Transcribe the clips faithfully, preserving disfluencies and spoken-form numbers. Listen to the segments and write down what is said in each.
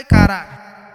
Ai, caralho.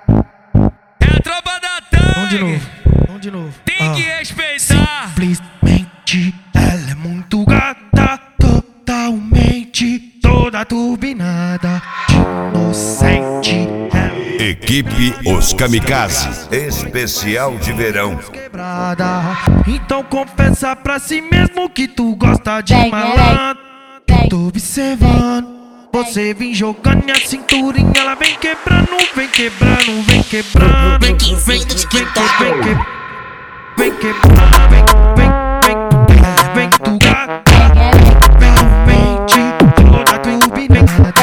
É a tropa da Tangue. Vamos de novo, vamos de novo. Tem Ah. que respeitar. Simplesmente ela é muito gata, totalmente toda turbinada, inocente. Ela Equipe Os Kamikaze, especial de verão. quebrada. Então confessa pra si mesmo que tu gosta de Vem, malandro. vem, Tô observando. Você vem jogando minha cinturinha, ela vem quebrando, vem quebrando, vem quebrando, vem que vem que vem que vem que vem quebrando, vem vem vem vem tu gata, vem mente toda turbinada,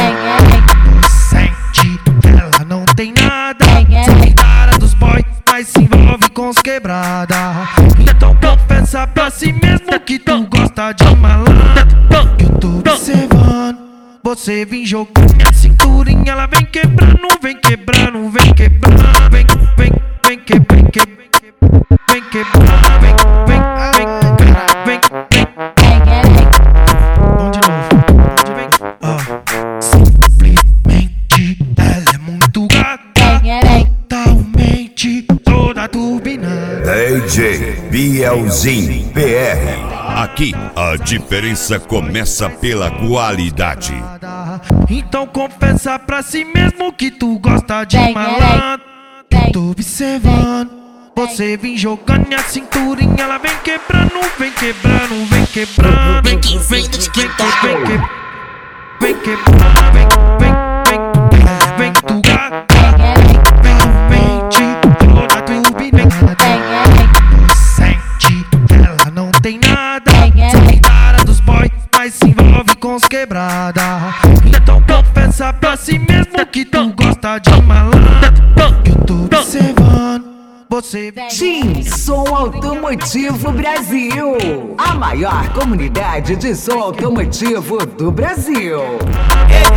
sente ela não tem nada, sem cara dos boys, mas se envolve com os quebrada. Então confessa pra si mesmo que tu gosta de malandro, que eu tô observando. Você vem jogando minha cinturinha, ela vem quebrando, vem quebrando, vem quebrando, vem, vem, vem que, vem que, vem quebrando, vem, vem, vem, vem, vem. Vamos de novo, vem, ó. Simplesmente ela é muito gata, totalmente toda turbinada. D J Bielzinho P R. Aqui a diferença começa pela qualidade. Então confessa pra si mesmo que tu gosta de Vem, malandro, que vem. eu tô observando. Você vem jogando minha cinturinha, ela vem quebrando, vem quebrando, vem quebrando, vem que vem que vem que vem que vem quebrando, vem, vem, vem, vem tu gata, vem mente toda turbinada, sente ela não tem nada, sem cara dos boys, mas se envolve com os quebrada. Então confessa pra si mesmo que tu gosta de malandro, que eu tô observando. Você Tim Som Automotivo Brasil, a maior comunidade de som automotivo do Brasil.